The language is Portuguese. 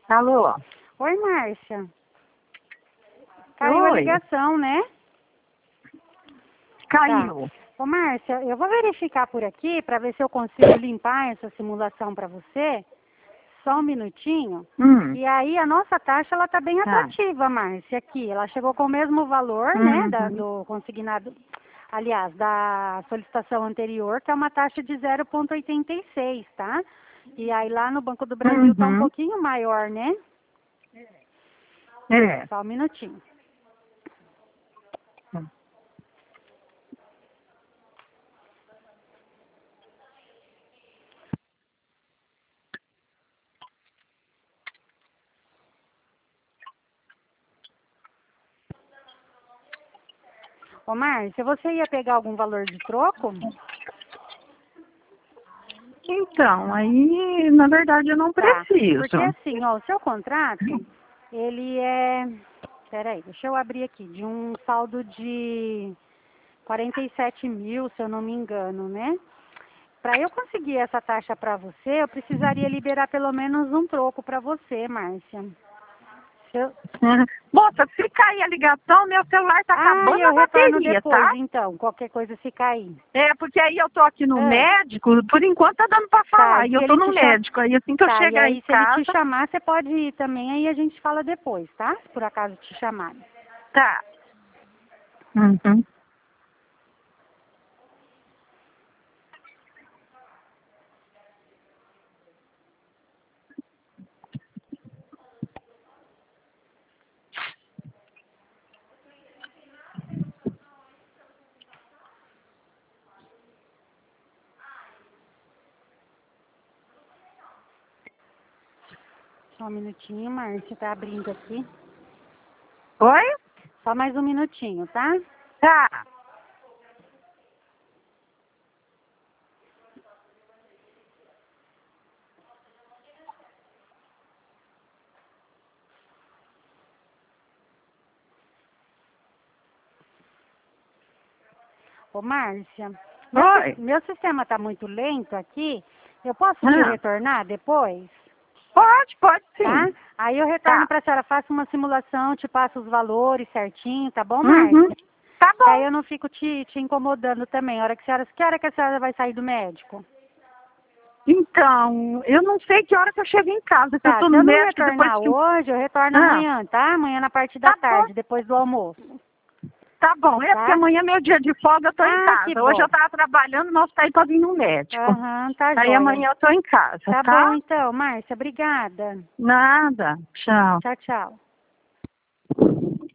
Alô? Oi, Márcia. Caiu a Oi. ligação, né? Caiu. Ô, Márcia, eu vou verificar por aqui para ver se eu consigo limpar essa simulação para você. Só um minutinho. E aí a nossa taxa ela tá bem atrativa, Márcia, aqui. Ela chegou com o mesmo valor, né, do consignado, aliás, da solicitação anterior, que é uma taxa de 0,86, tá? E aí lá no Banco do Brasil tá um pouquinho maior, né? É. Só um minutinho. Ô, Márcia, você ia pegar algum valor de troco? Então, aí, na verdade, eu não preciso. Porque assim, ó, o seu contrato, ele é... Peraí, deixa eu abrir aqui. De um saldo de 47 mil, se eu não me engano, né? Para eu conseguir essa taxa para você, eu precisaria liberar pelo menos um troco para você, Márcia. Moça, se cair a ligação, meu celular tá acabando eu a retorno bateria, depois, tá? então, qualquer coisa se cair. É, porque aí eu tô aqui no médico, por enquanto tá dando pra falar, e eu tô no médico, aí assim que eu E chegar aí em se ele casa... te chamar, você pode ir também, aí a gente fala depois, tá? Se por acaso te chamarem. Tá. Só um minutinho, Márcia, tá abrindo aqui. Oi? Só mais um minutinho, tá? Tá. Ô, Márcia, Oi? meu sistema tá muito lento aqui. Eu posso te retornar depois? Pode sim. Tá? Aí eu retorno pra senhora, faço uma simulação, te passo os valores certinho, tá bom, Márcia? Tá bom. Aí eu não fico te incomodando também. Que hora que a senhora vai sair do médico? Então, eu não sei que hora que eu chego em casa, que eu tô Se no eu não médico depois retornar que... hoje, eu retorno amanhã, tá? Amanhã na parte da tarde, depois do almoço. Tá bom, porque amanhã é meu dia de folga, eu tô em casa. Hoje eu tava trabalhando, nós tá aí pra vir no médico. Tá aí joia. amanhã eu tô em casa, tá? Tá bom então, Márcia, obrigada. Nada, tchau. Tchau, tchau.